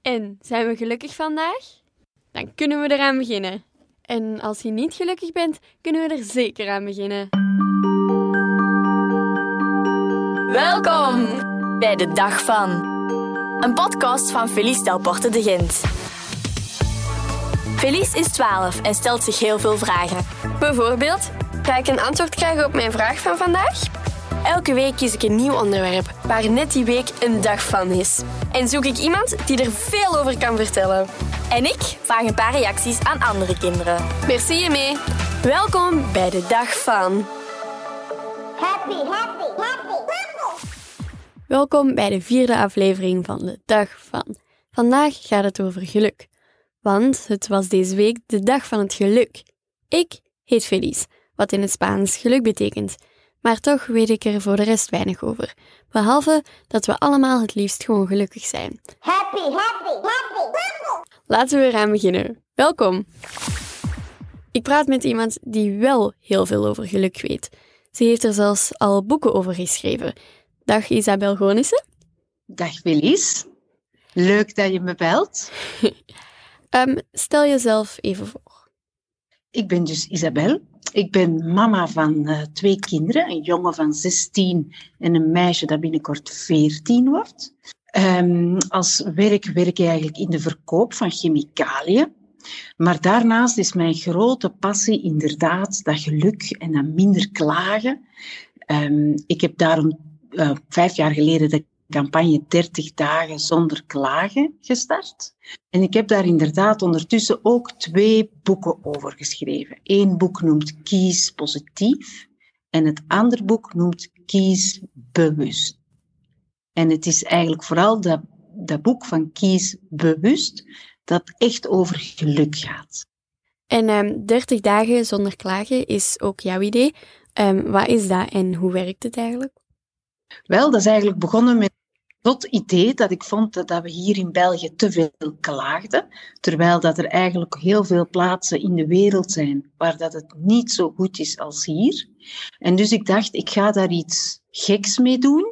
En zijn we gelukkig vandaag? Dan kunnen we eraan beginnen. En als je niet gelukkig bent, kunnen we er zeker aan beginnen. Welkom bij de Dag van. Een podcast van Felice Delporte de Gent. Felice is 12 en stelt zich heel veel vragen. Bijvoorbeeld, ga ik een antwoord krijgen op mijn vraag van vandaag? Elke week kies ik een nieuw onderwerp, waar net die week een dag van is. En zoek ik iemand die er veel over kan vertellen. En ik vraag een paar reacties aan andere kinderen. Merci je mee. Welkom bij de Dag van. Happy. Welkom bij de 4e aflevering van de Dag van. Vandaag gaat het over geluk. Want het was deze week de Dag van het Geluk. Ik heet Felice, wat in het Spaans geluk betekent. Maar toch weet ik er voor de rest weinig over. Behalve dat we allemaal het liefst gewoon gelukkig zijn. Happy. Laten we eraan beginnen. Welkom! Ik praat met iemand die wel heel veel over geluk weet. Ze heeft er zelfs al boeken over geschreven. Dag Isabel Gonissen. Dag Felice. Leuk dat je me belt. Stel jezelf even voor. Ik ben dus Isabel. Ik ben mama van 2 kinderen. Een jongen van 16 en een meisje dat binnenkort 14 wordt. Als werk ik eigenlijk in de verkoop van chemicaliën. Maar daarnaast is mijn grote passie inderdaad dat geluk en dat minder klagen. Ik heb daarom 5 jaar geleden de campagne 30 dagen zonder klagen gestart. En ik heb daar inderdaad ondertussen ook 2 boeken over geschreven. 1 boek noemt Kies Positief en het andere boek noemt Kies Bewust. En het is eigenlijk vooral dat boek van Kies Bewust dat echt over geluk gaat. En 30 dagen zonder klagen is ook jouw idee. Wat is dat en hoe werkt het eigenlijk? Wel, dat is eigenlijk begonnen met het idee dat ik vond dat we hier in België te veel klaagden, terwijl dat er eigenlijk heel veel plaatsen in de wereld zijn waar dat het niet zo goed is als hier. En dus ik dacht, ik ga daar iets geks mee doen.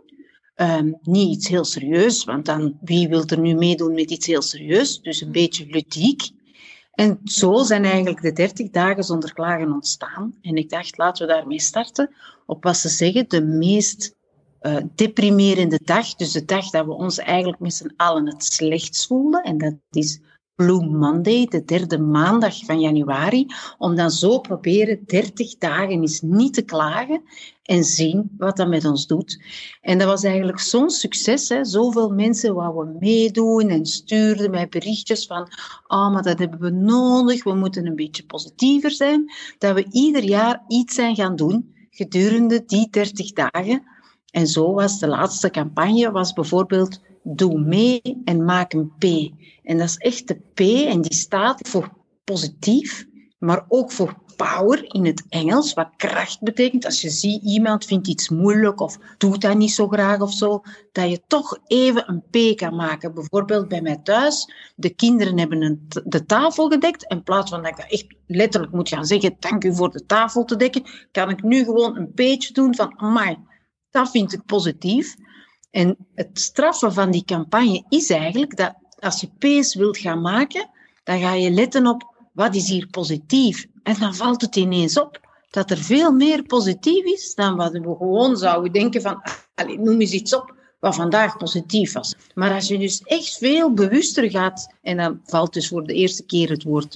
Niet iets heel serieus, want dan wie wil er nu meedoen met iets heel serieus? Dus een beetje ludiek. En zo zijn eigenlijk de 30 dagen zonder klagen ontstaan. En ik dacht, laten we daarmee starten op wat ze zeggen, de meest deprimerende dag. Dus de dag dat we ons eigenlijk met z'n allen het slechtst voelen. En dat is Blue Monday, de 3e maandag van januari. Om dan zo proberen 30 dagen eens niet te klagen en zien wat dat met ons doet. En dat was eigenlijk zo'n succes. Hè? Zoveel mensen wouden meedoen en stuurden mij berichtjes van maar dat hebben we nodig, we moeten een beetje positiever zijn. Dat we ieder jaar iets zijn gaan doen gedurende die 30 dagen. En zo was de laatste campagne, was bijvoorbeeld doe mee en maak een P. En dat is echt de P en die staat voor positief, maar ook voor power in het Engels, wat kracht betekent. Als je ziet, iemand vindt iets moeilijk of doet dat niet zo graag of zo, dat je toch even een P kan maken. Bijvoorbeeld bij mij thuis, de kinderen hebben de tafel gedekt. In plaats van dat ik dat echt letterlijk moet gaan zeggen, dank u voor de tafel te dekken, kan ik nu gewoon een P'tje doen van, amai, dat vind ik positief. En het straffen van die campagne is eigenlijk dat als je P's wilt gaan maken, dan ga je letten op wat is hier positief. En dan valt het ineens op dat er veel meer positief is dan wat we gewoon zouden denken van, noem eens iets op wat vandaag positief was. Maar als je dus echt veel bewuster gaat, en dan valt dus voor de eerste keer het woord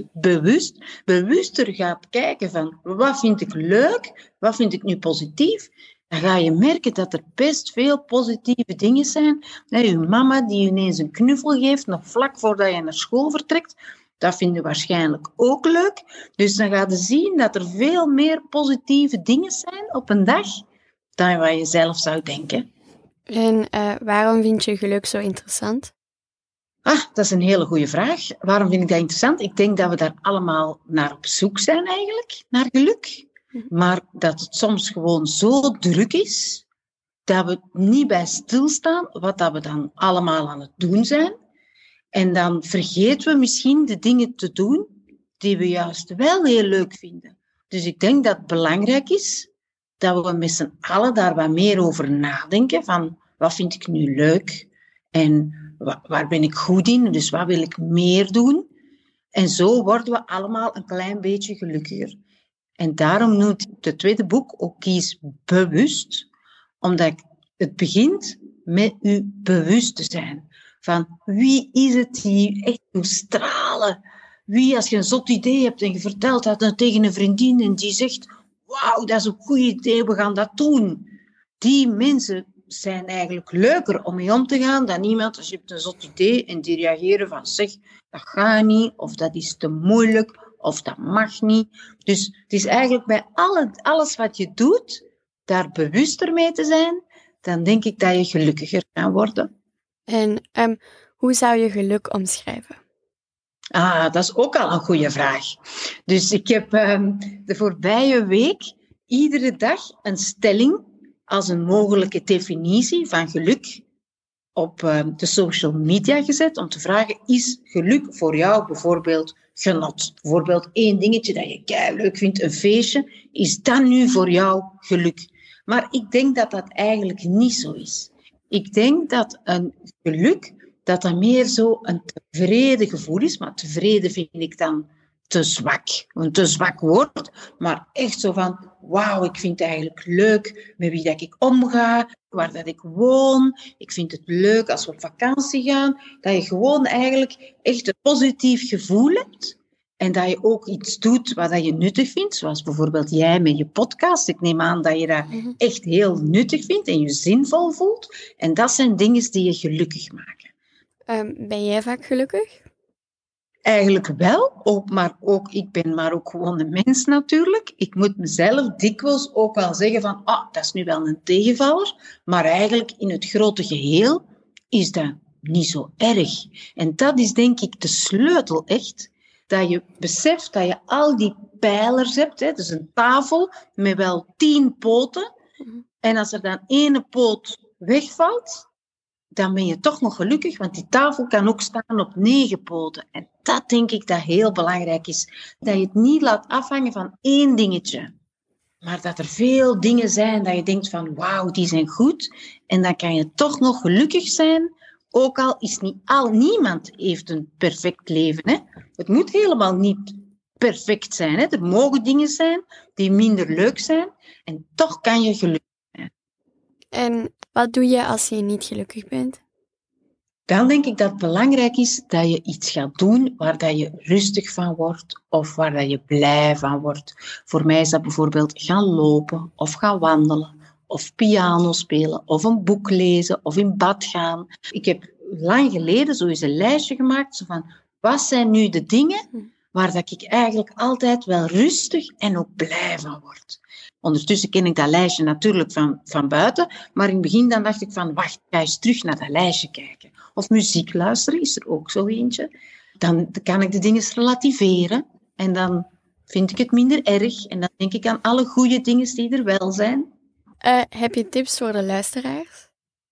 bewuster gaat kijken van wat vind ik leuk, wat vind ik nu positief, dan ga je merken dat er best veel positieve dingen zijn. Je mama die je ineens een knuffel geeft, nog vlak voordat je naar school vertrekt, dat vind je waarschijnlijk ook leuk. Dus dan ga je zien dat er veel meer positieve dingen zijn op een dag dan wat je zelf zou denken. En waarom vind je geluk zo interessant? Dat is een hele goede vraag. Waarom vind ik dat interessant? Ik denk dat we daar allemaal naar op zoek zijn eigenlijk, naar geluk. Maar dat het soms gewoon zo druk is, dat we niet bij stilstaan wat dat we dan allemaal aan het doen zijn. En dan vergeten we misschien de dingen te doen die we juist wel heel leuk vinden. Dus ik denk dat het belangrijk is dat we met z'n allen daar wat meer over nadenken van wat vind ik nu leuk en waar ben ik goed in? Dus wat wil ik meer doen? En zo worden we allemaal een klein beetje gelukkiger. En daarom noemt het tweede boek ook Kies bewust. Omdat het begint met u bewust te zijn. Van wie is het die echt moet stralen? Wie, als je een zot idee hebt en je vertelt dat tegen een vriendin en die zegt, wauw, dat is een goed idee, we gaan dat doen. Die mensen zijn eigenlijk leuker om mee om te gaan dan iemand als je hebt een zot idee en die reageren van, zeg, dat gaat niet, of dat is te moeilijk, of dat mag niet. Dus het is eigenlijk bij alles wat je doet, daar bewuster mee te zijn, dan denk ik dat je gelukkiger kan worden. En hoe zou je geluk omschrijven? Dat is ook al een goede vraag. Dus ik heb de voorbije week iedere dag een stelling als een mogelijke definitie van geluk op de social media gezet om te vragen, is geluk voor jou bijvoorbeeld genot? Bijvoorbeeld 1 dingetje dat je keileuk vindt, een feestje, is dat nu voor jou geluk? Maar ik denk dat dat eigenlijk niet zo is. Ik denk dat een geluk, dat meer zo een tevreden gevoel is, maar tevreden vind ik dan te zwak. Een te zwak woord, maar echt zo van, wauw, ik vind het eigenlijk leuk met wie dat ik omga, waar dat ik woon. Ik vind het leuk als we op vakantie gaan, dat je gewoon eigenlijk echt een positief gevoel hebt. En dat je ook iets doet wat je nuttig vindt, zoals bijvoorbeeld jij met je podcast. Ik neem aan dat je dat echt heel nuttig vindt en je zinvol voelt. En dat zijn dingen die je gelukkig maken. Ben jij vaak gelukkig? Eigenlijk wel, ik ben maar ook gewoon een mens natuurlijk. Ik moet mezelf dikwijls ook wel zeggen van, dat is nu wel een tegenvaller, maar eigenlijk in het grote geheel is dat niet zo erg. En dat is denk ik de sleutel echt, dat je beseft dat je al die pijlers hebt, hè, dus een tafel met wel 10 poten, en als er dan 1 poot wegvalt, dan ben je toch nog gelukkig, want die tafel kan ook staan op 9 poten. En dat denk ik dat heel belangrijk is. Dat je het niet laat afhangen van 1 dingetje. Maar dat er veel dingen zijn dat je denkt van, wauw, die zijn goed. En dan kan je toch nog gelukkig zijn, ook al is niemand heeft een perfect leven. Hè? Het moet helemaal niet perfect zijn. Hè? Er mogen dingen zijn die minder leuk zijn. En toch kan je gelukkig zijn. En wat doe je als je niet gelukkig bent? Dan denk ik dat het belangrijk is dat je iets gaat doen waar dat je rustig van wordt of waar dat je blij van wordt. Voor mij is dat bijvoorbeeld gaan lopen of gaan wandelen of piano spelen of een boek lezen of in bad gaan. Ik heb lang geleden zo eens een lijstje gemaakt zo van, wat zijn nu de dingen waar dat ik eigenlijk altijd wel rustig en ook blij van word. Ondertussen ken ik dat lijstje natuurlijk van buiten, maar in het begin dan dacht ik van, wacht, ga eens terug naar dat lijstje kijken. Of muziek luisteren, is er ook zo eentje. Dan kan ik de dingen relativeren en dan vind ik het minder erg. En dan denk ik aan alle goede dingen die er wel zijn. Heb je tips voor de luisteraars?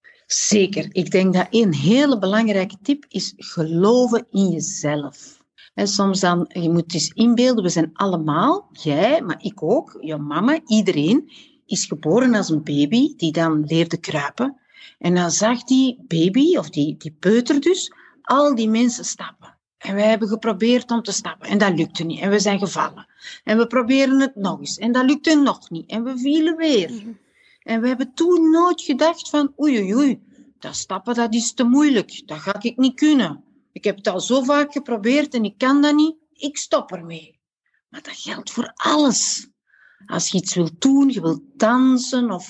Zeker. Ik denk dat een hele belangrijke tip is geloven in jezelf. En soms dan, je moet eens inbeelden, we zijn allemaal, jij, maar ik ook, je mama, iedereen, is geboren als een baby die dan leerde kruipen. En dan zag die baby, of die peuter dus, al die mensen stappen. En wij hebben geprobeerd om te stappen en dat lukte niet. En we zijn gevallen. En we proberen het nog eens en dat lukte nog niet. En we vielen weer. En we hebben toen nooit gedacht van, oei, dat stappen dat is te moeilijk. Dat ga ik niet kunnen. Ik heb het al zo vaak geprobeerd en ik kan dat niet. Ik stop ermee. Maar dat geldt voor alles. Als je iets wilt doen, je wilt dansen of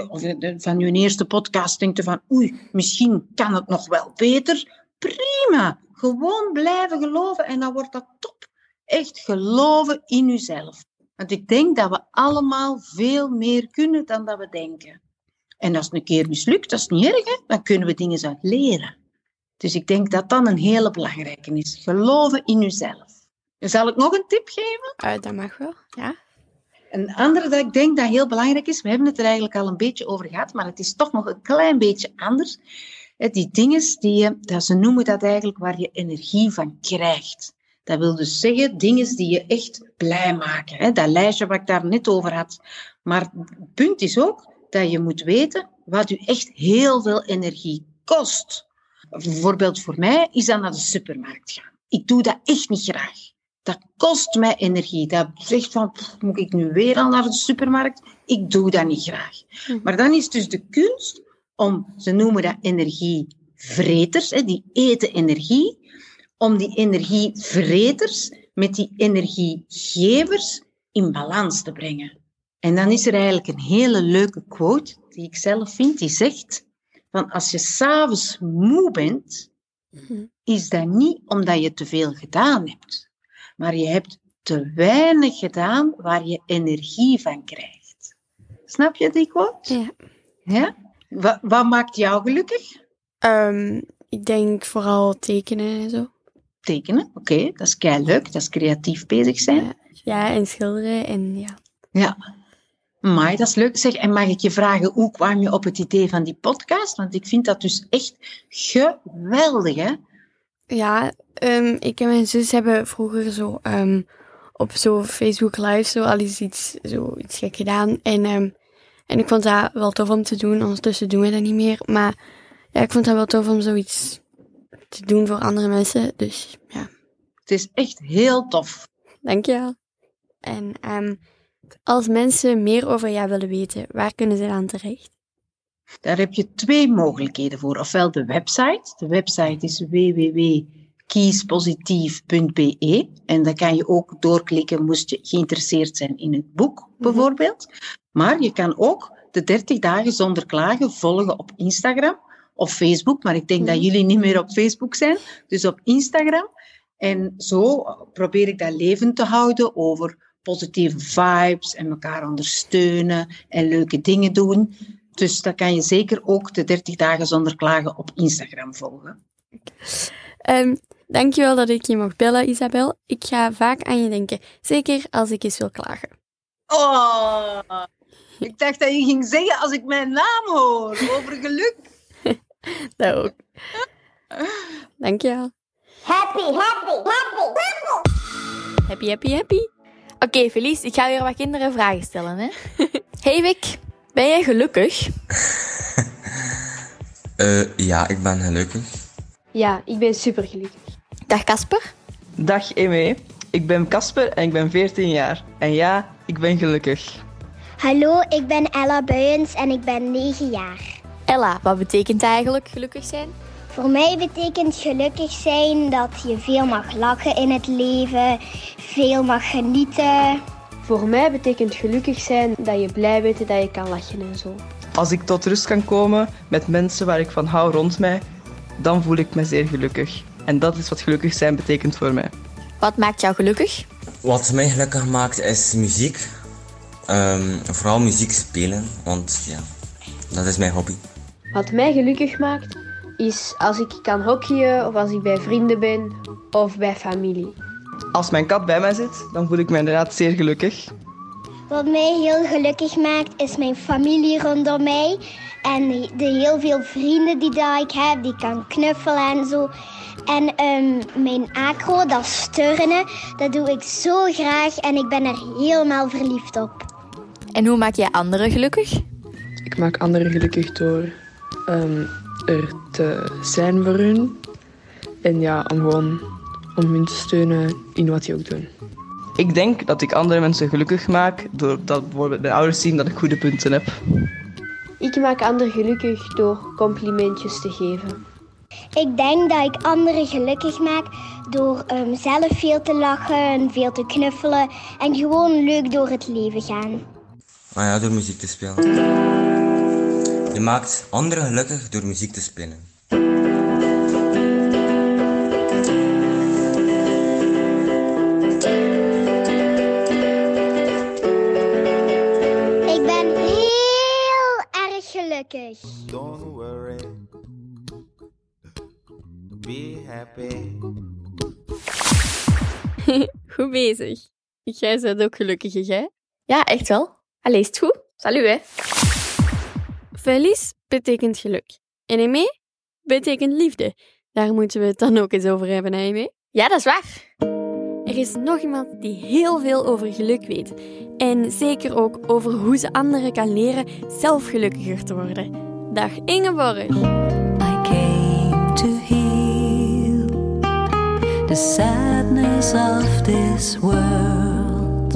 van je eerste podcast denkt je van misschien kan het nog wel beter. Prima. Gewoon blijven geloven en dan wordt dat top. Echt geloven in jezelf. Want ik denk dat we allemaal veel meer kunnen dan dat we denken. En als het een keer mislukt, dat is niet erg, hè? Dan kunnen we dingen uit leren. Dus ik denk dat dat een hele belangrijke is. Geloven in jezelf. Zal ik nog een tip geven? Dat mag wel, ja. Een andere dat ik denk dat heel belangrijk is, we hebben het er eigenlijk al een beetje over gehad, maar het is toch nog een klein beetje anders. Die dingen, ze noemen dat eigenlijk waar je energie van krijgt. Dat wil dus zeggen, dingen die je echt blij maken. Dat lijstje wat ik daar net over had. Maar het punt is ook dat je moet weten wat je echt heel veel energie kost. Bijvoorbeeld voor mij is dat naar de supermarkt gaan. Ik doe dat echt niet graag. Dat kost mij energie. Dat zegt van, moet ik nu weer al naar de supermarkt? Ik doe dat niet graag. Maar dan is dus de kunst om, ze noemen dat energievreters, die eten energie, om die energievreters met die energiegevers in balans te brengen. En dan is er eigenlijk een hele leuke quote, die ik zelf vind, die zegt, van als je 's avonds moe bent, is dat niet omdat je te veel gedaan hebt, maar je hebt te weinig gedaan waar je energie van krijgt. Snap je die quote? Ja? Wat maakt jou gelukkig? Ik denk vooral tekenen en zo. Tekenen, oké, dat is keileuk, dat is creatief bezig zijn. Ja, en schilderen en ja. Ja. Maar dat is leuk. Zeg, en mag ik je vragen, hoe kwam je op het idee van die podcast? Want ik vind dat dus echt geweldig, hè? Ja, ik en mijn zus hebben vroeger zo op zo Facebook Live zo al eens iets gek gedaan. En ik vond dat wel tof om te doen. Ondertussen doen we dat niet meer. Maar ja, ik vond dat wel tof om zoiets te doen voor andere mensen. Dus ja. Het is echt heel tof. Dank je wel. En als mensen meer over jou willen weten, waar kunnen ze dan terecht? Daar heb je 2 mogelijkheden voor. Ofwel de website. De website is www.kiespositief.be. En daar kan je ook doorklikken, moest je geïnteresseerd zijn in het boek, bijvoorbeeld. Maar je kan ook de 30 dagen zonder klagen volgen op Instagram of Facebook. Maar ik denk dat jullie niet meer op Facebook zijn. Dus op Instagram. En zo probeer ik dat levend te houden over positieve vibes en elkaar ondersteunen en leuke dingen doen. Dus dan kan je zeker ook de 30 dagen zonder klagen op Instagram volgen. Dankjewel dat ik je mocht bellen, Isabel. Ik ga vaak aan je denken. Zeker als ik eens wil klagen. Oh, ik dacht dat je ging zeggen als ik mijn naam hoor. Over geluk. Dat ook. Dankjewel. Happy, happy, happy, happy. Happy, happy, happy. Oké, Felice, ik ga weer wat kinderen vragen stellen, hè? Hey Vic, ben jij gelukkig? Ja, ik ben gelukkig. Ja, ik ben supergelukkig. Dag Casper. Dag Emme, ik ben Casper en ik ben 14 jaar. En ja, ik ben gelukkig. Hallo, ik ben Ella Buyens en ik ben 9 jaar. Ella, wat betekent eigenlijk gelukkig zijn? Voor mij betekent gelukkig zijn dat je veel mag lachen in het leven, veel mag genieten. Voor mij betekent gelukkig zijn dat je blij bent dat je kan lachen en zo. Als ik tot rust kan komen met mensen waar ik van hou rond mij, dan voel ik me zeer gelukkig. En dat is wat gelukkig zijn betekent voor mij. Wat maakt jou gelukkig? Wat mij gelukkig maakt is muziek. Vooral muziek spelen, want ja, dat is mijn hobby. Wat mij gelukkig maakt, is als ik kan hockeyen of als ik bij vrienden ben of bij familie. Als mijn kat bij mij zit, dan voel ik me inderdaad zeer gelukkig. Wat mij heel gelukkig maakt, is mijn familie rondom mij. En de heel veel vrienden die ik heb, die kan knuffelen en zo. En mijn acro, dat is turnen, dat doe ik zo graag en ik ben er helemaal verliefd op. En hoe maak jij anderen gelukkig? Ik maak anderen gelukkig door er te zijn voor hun. En ja, om hun te steunen in wat die ook doen. Ik denk dat ik andere mensen gelukkig maak doordat bijvoorbeeld mijn ouders zien dat ik goede punten heb. Ik maak anderen gelukkig door complimentjes te geven. Ik denk dat ik anderen gelukkig maak door zelf veel te lachen, veel te knuffelen en gewoon leuk door het leven gaan. Ah ja, door muziek te spelen. Je maakt anderen gelukkig door muziek te spelen. Ik ben heel erg gelukkig. Don't worry. Be happy. Goed bezig. Jij bent ook gelukkig, hè? Ja, echt wel. Allee, is het goed? Salut, hè. Feliz betekent geluk. En Aimé betekent liefde. Daar moeten we het dan ook eens over hebben, hè, Aimé? Ja, dat is waar. Er is nog iemand die heel veel over geluk weet. En zeker ook over hoe ze anderen kan leren zelf gelukkiger te worden. Dag Ingeborg. I came to the sadness of this world.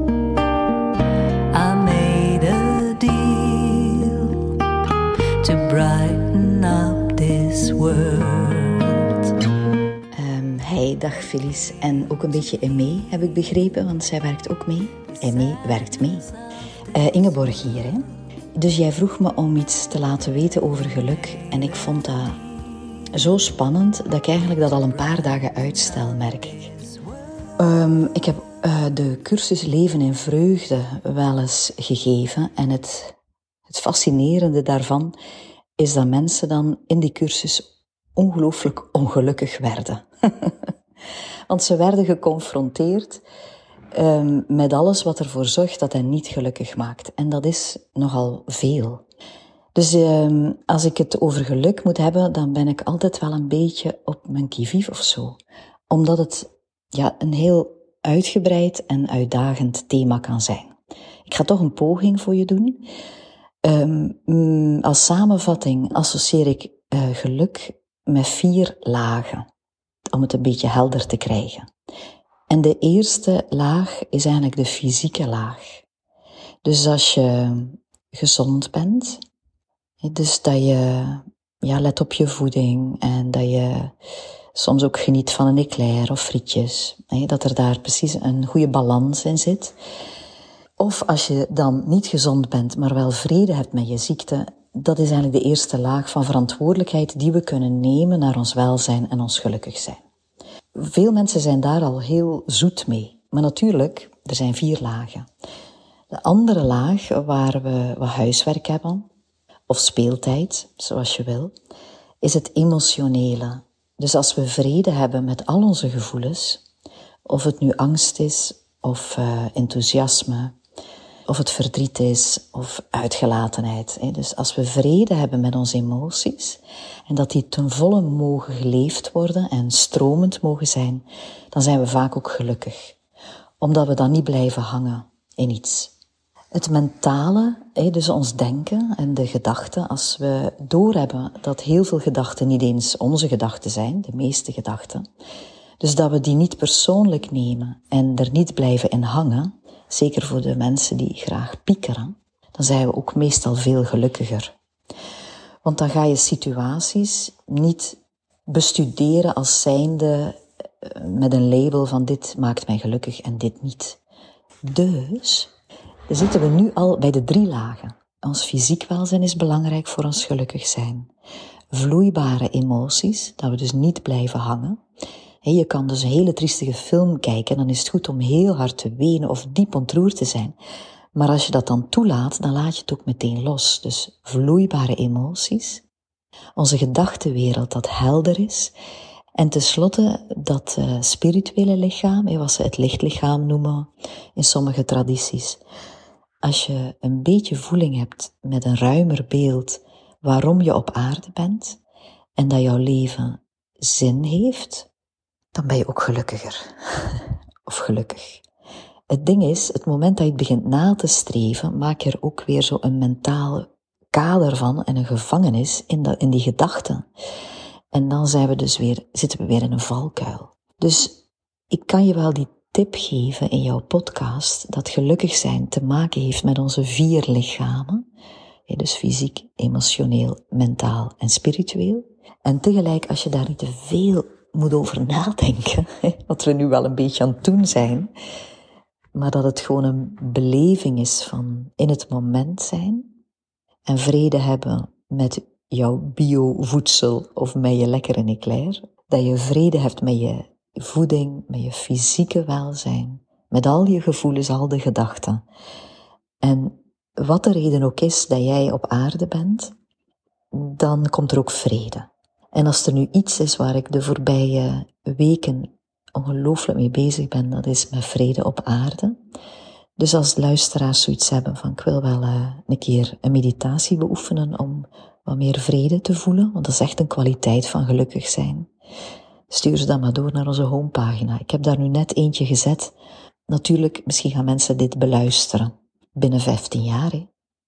I made a deal to brighten up this world. Hey, dag Felice. En ook een beetje Aimee, heb ik begrepen, want zij werkt ook mee. Aimee werkt mee. Ingeborg hier, hè. Dus jij vroeg me om iets te laten weten over geluk. En ik vond dat zo spannend dat ik eigenlijk dat al een paar dagen uitstel, merk ik. Ik heb de cursus Leven in Vreugde wel eens gegeven. En het fascinerende daarvan is dat mensen dan in die cursus ongelooflijk ongelukkig werden. Want ze werden geconfronteerd met alles wat ervoor zorgt dat hen niet gelukkig maakt. En dat is nogal veel. Dus als ik het over geluk moet hebben, dan ben ik altijd wel een beetje op mijn qui-vive of zo. Omdat het een heel uitgebreid en uitdagend thema kan zijn. Ik ga toch een poging voor je doen. Als samenvatting associeer ik geluk met 4 lagen. Om het een beetje helder te krijgen. En de eerste laag is eigenlijk de fysieke laag. Dus als je gezond bent, dus dat je let op je voeding en dat je soms ook geniet van een eclair of frietjes, dat er daar precies een goede balans in zit. Of als je dan niet gezond bent, maar wel vrede hebt met je ziekte, dat is eigenlijk de eerste laag van verantwoordelijkheid die we kunnen nemen naar ons welzijn en ons gelukkig zijn. Veel mensen zijn daar al heel zoet mee. Maar natuurlijk, er zijn 4 lagen. De andere laag, waar we wat huiswerk hebben, of speeltijd, zoals je wil, is het emotionele. Dus als we vrede hebben met al onze gevoelens, of het nu angst is, of enthousiasme, of het verdriet is, of uitgelatenheid. Dus als we vrede hebben met onze emoties, en dat die ten volle mogen geleefd worden en stromend mogen zijn, dan zijn we vaak ook gelukkig. Omdat we dan niet blijven hangen in iets. Het mentale, dus ons denken en de gedachten, als we doorhebben dat heel veel gedachten niet eens onze gedachten zijn, de meeste gedachten, dus dat we die niet persoonlijk nemen en er niet blijven in hangen, zeker voor de mensen die graag piekeren, dan zijn we ook meestal veel gelukkiger. Want dan ga je situaties niet bestuderen als zijnde met een label van dit maakt mij gelukkig en dit niet. Dus zitten we nu al bij de 3 lagen. Ons fysiek welzijn is belangrijk voor ons gelukkig zijn. Vloeibare emoties, dat we dus niet blijven hangen. Je kan dus een hele triestige film kijken, dan is het goed om heel hard te wenen of diep ontroerd te zijn. Maar als je dat dan toelaat, dan laat je het ook meteen los. Dus vloeibare emoties. Onze gedachtenwereld dat helder is. En tenslotte dat spirituele lichaam, wat ze het lichtlichaam noemen in sommige tradities. Als je een beetje voeling hebt met een ruimer beeld waarom je op aarde bent en dat jouw leven zin heeft, dan ben je ook gelukkiger. Of gelukkig. Het ding is, het moment dat je het begint na te streven, maak je er ook weer zo een mentaal kader van en een gevangenis in die gedachten. En dan zitten we weer in een valkuil. Dus ik kan je wel die tip geven in jouw podcast, dat gelukkig zijn te maken heeft met onze 4 lichamen. Dus fysiek, emotioneel, mentaal en spiritueel. En tegelijk, als je daar niet te veel moet over nadenken, wat we nu wel een beetje aan het doen zijn, maar dat het gewoon een beleving is van in het moment zijn en vrede hebben met jouw bio-voedsel of met je lekkere eclair, dat je vrede hebt met je voeding, met je fysieke welzijn, met al je gevoelens, al de gedachten. En wat de reden ook is dat jij op aarde bent, dan komt er ook vrede. En als er nu iets is waar ik de voorbije weken ongelooflijk mee bezig ben, dat is met vrede op aarde. Dus als luisteraars zoiets hebben van ik wil wel een keer een meditatie beoefenen om wat meer vrede te voelen, want dat is echt een kwaliteit van gelukkig zijn, stuur ze dan maar door naar onze homepagina. Ik heb daar nu net eentje gezet. Natuurlijk, misschien gaan mensen dit beluisteren binnen 15 jaar.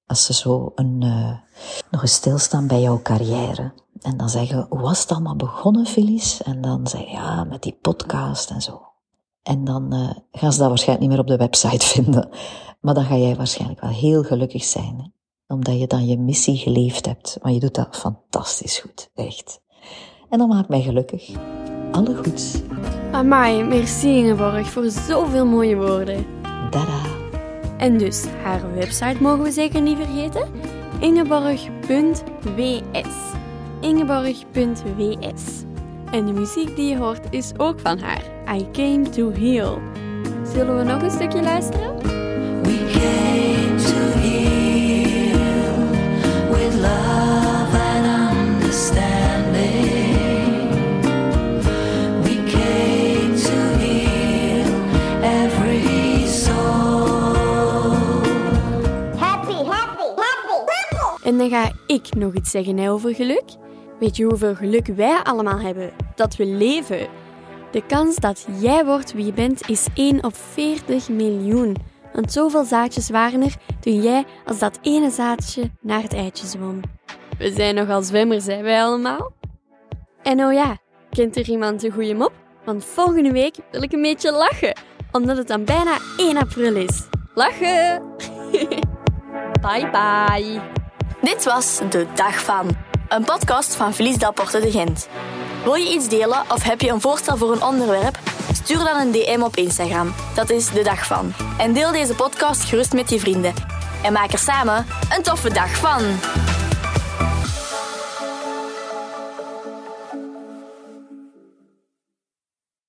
Als ze zo nog eens stilstaan bij jouw carrière. En dan zeggen, hoe was het allemaal begonnen, Felice? En dan zeg je, ja, met die podcast en zo. En dan gaan ze dat waarschijnlijk niet meer op de website vinden. Maar dan ga jij waarschijnlijk wel heel gelukkig zijn. Hè? Omdat je dan je missie geleefd hebt. Maar je doet dat fantastisch goed, echt. En dat maakt mij gelukkig. Alle goeds. Amai, merci Ingeborg voor zoveel mooie woorden. Dada. En dus, haar website mogen we zeker niet vergeten. Ingeborg.ws. Ingeborg.ws. En de muziek die je hoort is ook van haar. I Came to Heal. Zullen we nog een stukje luisteren? We came to heal with love and understanding. We came to heal every soul. Happy, happy, happy, happy. En dan ga ik nog iets zeggen over geluk. Weet je hoeveel geluk wij allemaal hebben? Dat we leven. De kans dat jij wordt wie je bent is 1 op 40 miljoen. Want zoveel zaadjes waren er toen jij als dat ene zaadje naar het eitje zwom. We zijn nogal zwemmers, hè, wij allemaal. En oh ja, kent er iemand een goeie mop? Want volgende week wil ik een beetje lachen. Omdat het dan bijna 1 april is. Lachen! Bye bye! Dit was De Dag Van, een podcast van Felice Delporte de Gent. Wil je iets delen of heb je een voorstel voor een onderwerp? Stuur dan een DM op Instagram, dat is De Dag Van. En deel deze podcast gerust met je vrienden. En maak er samen een toffe dag van!